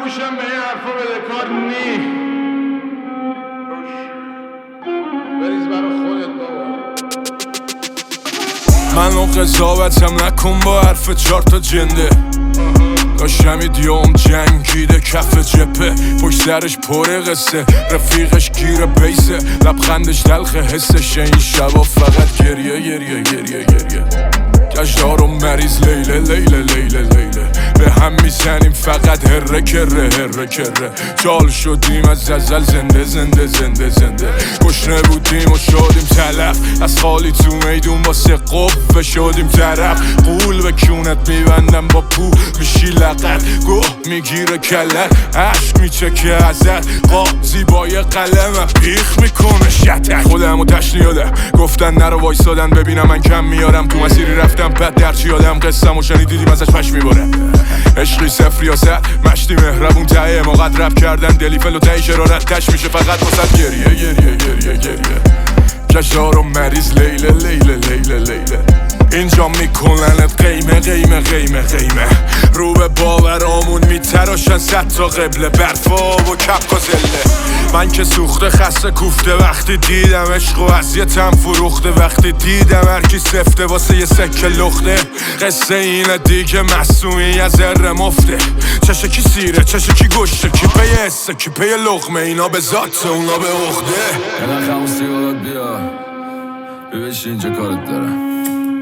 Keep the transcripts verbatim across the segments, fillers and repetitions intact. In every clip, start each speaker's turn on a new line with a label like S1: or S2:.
S1: گوشم به این حرفا بده کار نی بریز برا خودت بابا.
S2: منو قضاوتم نکن با حرف چار تا جنده. داشتم ایدیوم جنگیده کف جپه، پشت سرش پره قصه، رفیقش گیره بیسه، لبخندش تلخ حسش. این شبا فقط گریه گریه گریه گریه گشتار و مریض لیله لیله لیله لیله به هم میزنیم فقط هره کره هره کره. جال شدیم از ازل زنده زنده زنده زنده. گشنه بودیم و شدیم تلف، از خالی تو میدون واسه قوه شدیم طرف. قول به کونت میبندم با پو میشی لقت، گوه میگیره کلت، عشق میچکه ازت. قاضی با یه قلم پیخ میکنه شتک. خودمو تشنیاده گفتن نرو وایسادن ببینم من کم میارم. تو مسیری رفتم بد درچی آدم قصم و شنیدیدیم ازش پش میباره. عشقی صفر یا صد مشتی مهربون ته ما قد رب کردن. دلی فل و ته شرارت تش میشه فقط واسه گریه گریه گریه گریه کشار و مریض لیله لیله لیله لیله. اینجا میکننت قیمه قیمه قیمه قیمه. رو به باورامون میتراشن صد تا قبله، برفا و کپ و زله. من که سوخته خسته کوفته وقتی دیدم عشق و اذیتم فروخته. وقتی دیدم هرکی سفته واسه یه سکه لخته. قصه اینه دیگه مصنوعی از ذره مفته. چشه کی سیره چشه کی گشته، کی پی حسه کی پی لقمه. اینا به ذات اونا به عقده.
S3: یه خموس سیگارات بیا ببش اینجا کارت دارم.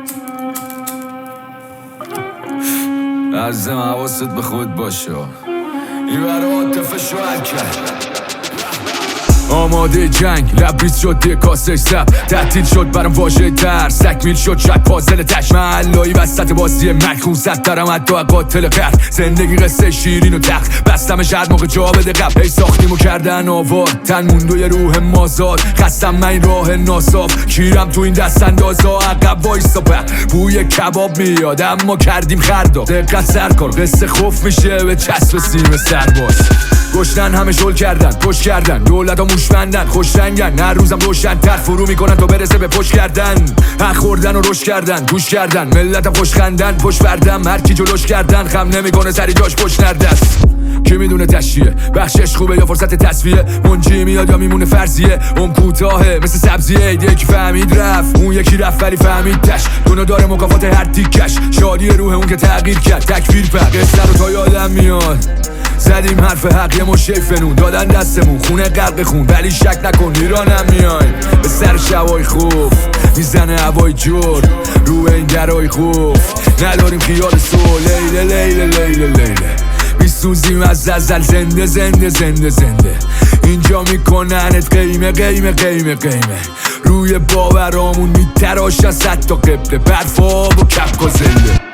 S3: عزیزم حواست به خود باشه، این برای عاطفه شوهر کرد. آماده جنگ لبریز شد یه کاسه سب، تحتیل شد برام واژه تر. سکمیل شد شاید پازل تش، محلایی وسط بازی مکخون زد دارم حتی قاتل قرد. زندگی قصه شیرین و تخت بستم شهر موقع جا بده قبل. هی ساختیمو کردن آوار تن موندو یه روح مازاد. خستم من این راه ناصاف کیرم تو این دست اندازا. عقب وایسا په بوی کباب میاد اما کردیم خردا. دقت سرکار قصه خوف میشه به چسب سیم سرباز. گشتن همه شل کردن پشت کردن، دولت ها موش بندن خوش رنگن. هر روزم روشن تر فرو میکنن تا برسه به پشت کردن. حق خوردن و رشد کردن گوش کردن، ملت خوش خندن پشت بردم. هر کی جلوش کردن خم نمیکنه سری جاش پشت نردست. کی میدونه تشیه بخشش خوبه یا فرصت تصفیه. منجی میاد یا میمونه فرضیه. اون کوتاهه مثل سبزیه. یکی فهمید رفت اون یکی رفت ولی فهمید تش. دونه داره مکافات هر تیکش. شادی روح اون که تغییر کرد تکفیر پر. قصه رو تا یادم میاد زدیم حرف حق یه مشه فنون دادن دستمون خونه غرق خون. ولی شک نکن ایرانم میایم به سر شبای خوف. میزنه هوای جور رو این درای خوف. نداریم خیال سو لیله لیله لیله لیله. میسوزیم از ازل زنده زنده زنده زنده. اینجا میکننت قیمه قیمه قیمه قیمه. روی باورامون میتراشن صد تا قبله، برفا و کپ و زنده.